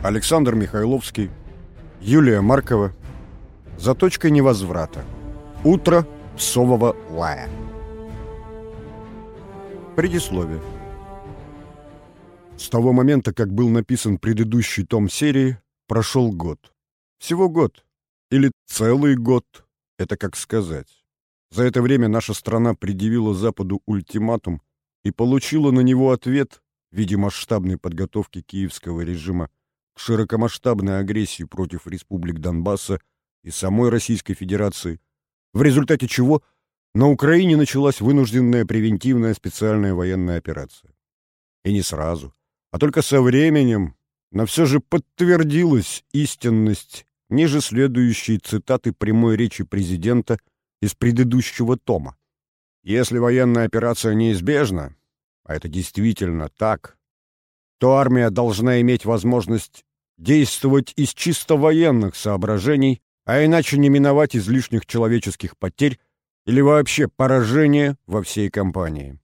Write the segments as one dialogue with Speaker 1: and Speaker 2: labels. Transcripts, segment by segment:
Speaker 1: Александр Михайловский, Юлия Маркова. За точкой невозврата. Утро псового лая. Предисловие. С того момента, как был написан предыдущий том серии, прошел год. Всего год. Или целый год. Это как сказать. За это время наша страна предъявила Западу ультиматум и получила на него ответ в виде масштабной подготовки киевского режима к широкомасштабной агрессии против республик Донбасса и самой Российской Федерации, в результате чего на Украине началась вынужденная превентивная специальная военная операция. И не сразу, а только со временем, но все же подтвердилась истинность ниже следующей цитаты прямой речи президента из предыдущего тома. Если военная операция неизбежна, а это действительно так, то армия должна иметь возможность действовать из чисто военных соображений, а иначе не миновать излишних человеческих потерь или вообще поражения во всей кампании.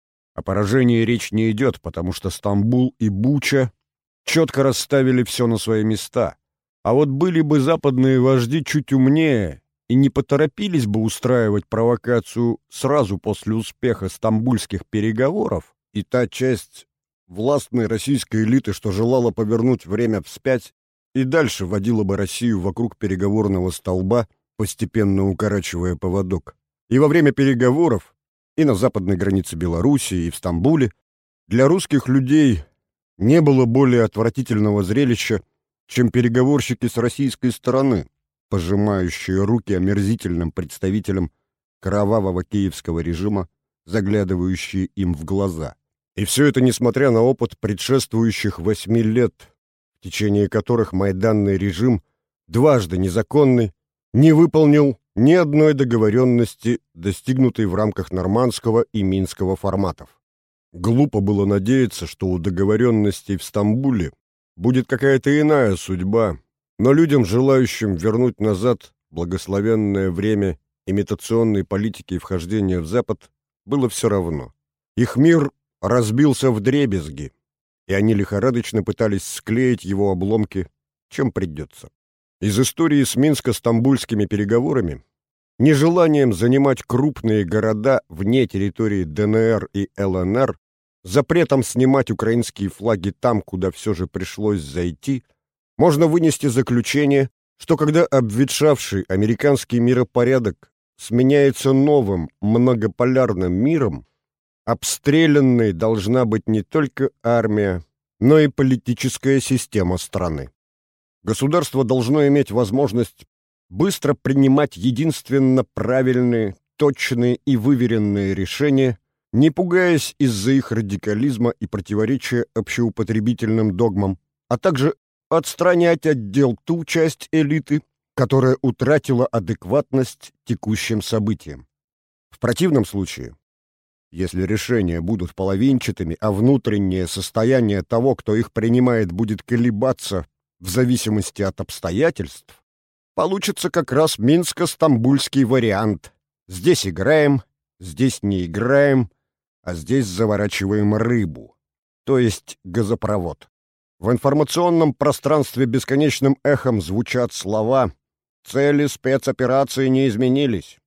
Speaker 1: О поражении речь не идет, потому что Стамбул и Буча четко расставили все на свои места. А вот были бы западные вожди чуть умнее и не поторопились бы устраивать провокацию сразу после успеха стамбульских переговоров, и та часть властной российской элиты, что желала повернуть время вспять, и дальше водила бы Россию вокруг переговорного столба, постепенно укорачивая поводок. И во время переговоров, и на западной границе Белоруссии, и в Стамбуле, для русских людей не было более отвратительного зрелища, чем переговорщики с российской стороны, пожимающие руки омерзительным представителям кровавого киевского режима, заглядывающие им в глаза. И все это несмотря на опыт предшествующих 8 лет, в течение которых майданный режим, дважды незаконный, не выполнил ни одной договоренности, достигнутой в рамках нормандского и минского форматов. Глупо было надеяться, что у договоренностей в Стамбуле будет какая-то иная судьба, но людям, желающим вернуть назад благословенное время имитационной политики и вхождения в Запад, было все равно. Их мир разбился вдребезги, и они лихорадочно пытались склеить его обломки, чем придется. Из истории с минско-стамбульскими переговорами, нежеланием занимать крупные города вне территории ДНР и ЛНР, запретом снимать украинские флаги там, куда все же пришлось зайти, можно вынести заключение, что когда обветшавший американский миропорядок сменяется новым многополярным миром, обстрелянной должна быть не только армия, но и политическая система страны. Государство должно иметь возможность быстро принимать единственно правильные, точные и выверенные решения, не пугаясь из-за их радикализма и противоречия общеупотребительным догмам, а также отстранять от дел ту часть элиты, которая утратила адекватность текущим событиям. В противном случае, если решения будут половинчатыми, а внутреннее состояние того, кто их принимает, будет колебаться в зависимости от обстоятельств, получится как раз минско-стамбульский вариант. Здесь играем, здесь не играем, а здесь заворачиваем рыбу, то есть газопровод. В информационном пространстве бесконечным эхом звучат слова «Цели спецоперации не изменились».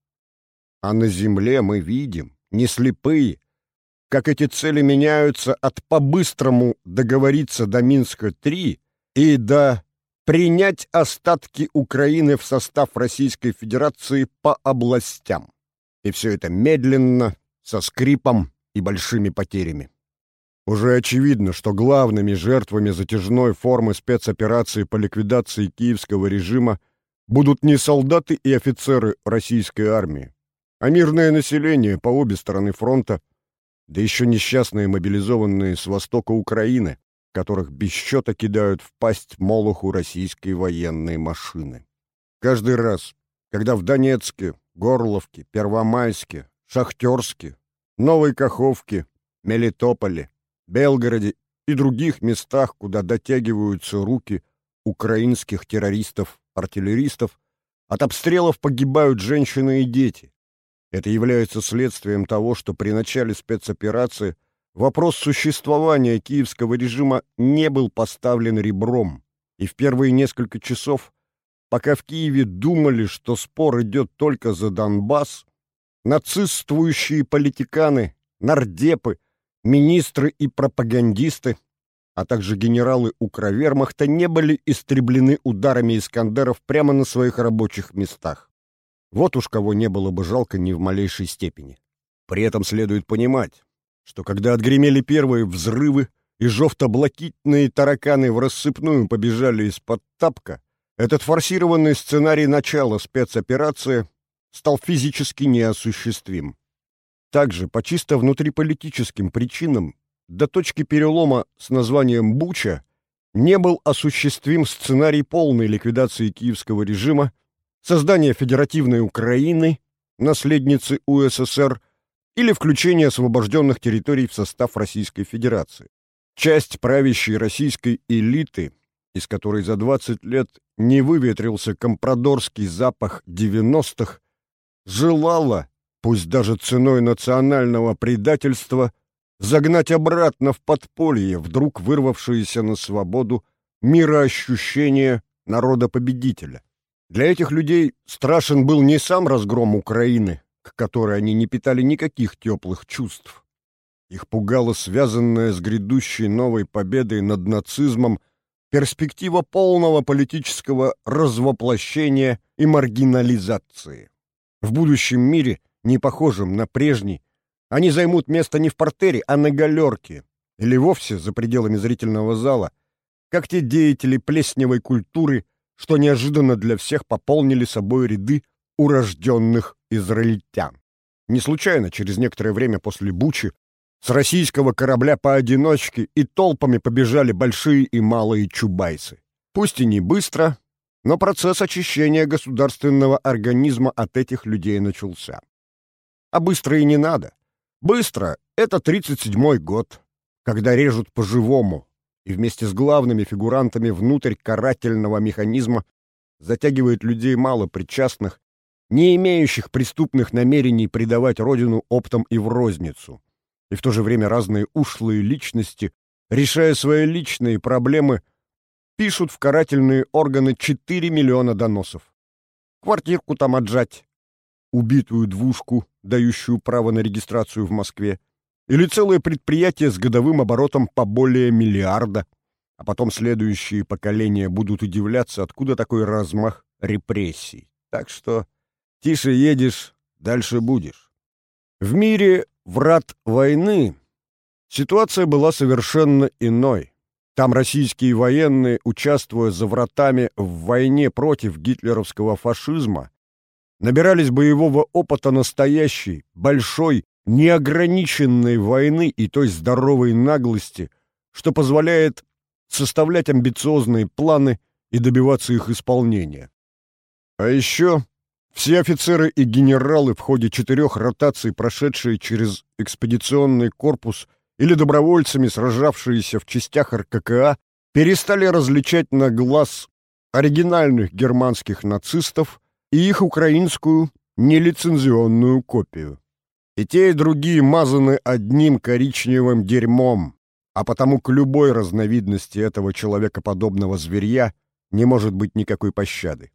Speaker 1: А на земле мы видим, не слепые, как эти цели меняются от по-быстрому договориться до Минска-3 и до принять остатки Украины в состав Российской Федерации по областям. И все это медленно, со скрипом и большими потерями. Уже очевидно, что главными жертвами затяжной формы спецоперации по ликвидации киевского режима будут не солдаты и офицеры российской армии, а мирное население по обе стороны фронта, да еще несчастные мобилизованные с востока Украины, которых без счета кидают в пасть молоху российской военной машины. Каждый раз, когда в Донецке, Горловке, Первомайске, Шахтерске, Новой Каховке, Мелитополе, Белгороде и других местах, куда дотягиваются руки украинских террористов-артиллеристов, от обстрелов погибают женщины и дети. Это является следствием того, что при начале спецоперации вопрос существования киевского режима не был поставлен ребром, И в первые несколько часов, пока в Киеве думали, что спор идет только за Донбасс, нацистствующие политиканы, нардепы, министры и пропагандисты, а также генералы Укрвермахта не были истреблены ударами искандеров прямо на своих рабочих местах. Вот уж кого не было бы жалко ни в малейшей степени. При этом следует понимать, что когда отгремели первые взрывы и жовто-блакитные тараканы в рассыпную побежали из-под тапка, этот форсированный сценарий начала спецоперации стал физически неосуществим. Также по чисто внутриполитическим причинам до точки перелома с названием «Буча» не был осуществим сценарий полной ликвидации киевского режима, создания федеративной Украины, наследницы УССР, или включения освобожденных территорий в состав Российской Федерации. Часть правящей российской элиты, из которой за 20 лет не выветрился компрадорский запах 90-х, желала, пусть даже ценой национального предательства, загнать обратно в подполье вдруг вырвавшееся на свободу мироощущение народа-победителя. Для этих людей страшен был не сам разгром Украины, к которой они не питали никаких теплых чувств. Их пугала связанная с грядущей новой победой над нацизмом перспектива полного политического развоплощения и маргинализации. В будущем мире, не похожем на прежний, они займут место не в партере, а на галерке, или вовсе за пределами зрительного зала, как те деятели плесневой культуры, что неожиданно для всех пополнили собой ряды урожденных израильтян. Не случайно через некоторое время после Бучи с российского корабля поодиночке и толпами побежали большие и малые чубайсы. Пусть и не быстро, но процесс очищения государственного организма от этих людей начался. А быстро и не надо. Быстро — это 37-й год, когда режут по-живому, и вместе с главными фигурантами внутрь карательного механизма затягивает людей мало причастных, не имеющих преступных намерений предавать родину оптом и в розницу. И в то же время разные ушлые личности, решая свои личные проблемы, пишут в карательные органы 4 миллиона доносов. Квартирку там отжать, убитую двушку, дающую право на регистрацию в Москве, или целое предприятие с годовым оборотом по более миллиарда, а потом следующие поколения будут удивляться, откуда такой размах репрессий. Так что тише едешь, дальше будешь. В мире врат войны ситуация была совершенно иной. Там российские военные, участвуя за вратами в войне против гитлеровского фашизма, набирались боевого опыта настоящей, большой, неограниченной войны и той здоровой наглости, что позволяет составлять амбициозные планы и добиваться их исполнения. А еще все офицеры и генералы в ходе 4 ротаций, прошедшие через экспедиционный корпус или добровольцами, сражавшиеся в частях РККА, перестали различать на глаз оригинальных германских нацистов и их украинскую нелицензионную копию. И те, и другие мазаны одним коричневым дерьмом, а потому к любой разновидности этого человекоподобного зверья не может быть никакой пощады.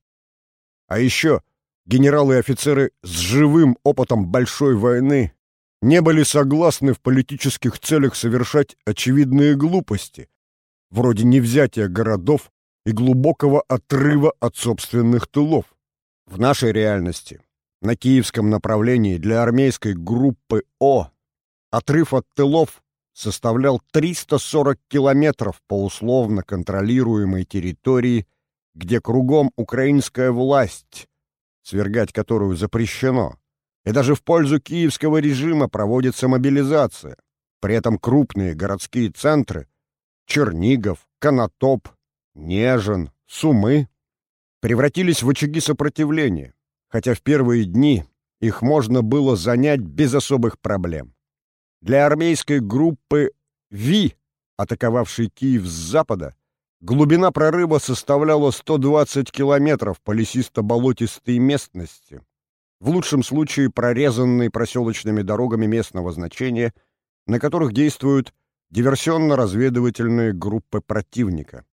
Speaker 1: А еще генералы и офицеры с живым опытом большой войны не были согласны в политических целях совершать очевидные глупости, вроде невзятия городов и глубокого отрыва от собственных тылов. В нашей реальности, на киевском направлении для армейской группы О, отрыв от тылов составлял 340 километров по условно контролируемой территории, где кругом украинская власть, свергать которую запрещено, и даже в пользу киевского режима проводится мобилизация. При этом крупные городские центры — Чернигов, Конотоп, Нежин, Сумы — превратились в очаги сопротивления, хотя в первые дни их можно было занять без особых проблем. Для армейской группы Ви, атаковавшей Киев с запада, глубина прорыва составляла 120 километров по лесисто-болотистой местности, в лучшем случае прорезанной проселочными дорогами местного значения, на которых действуют диверсионно-разведывательные группы противника.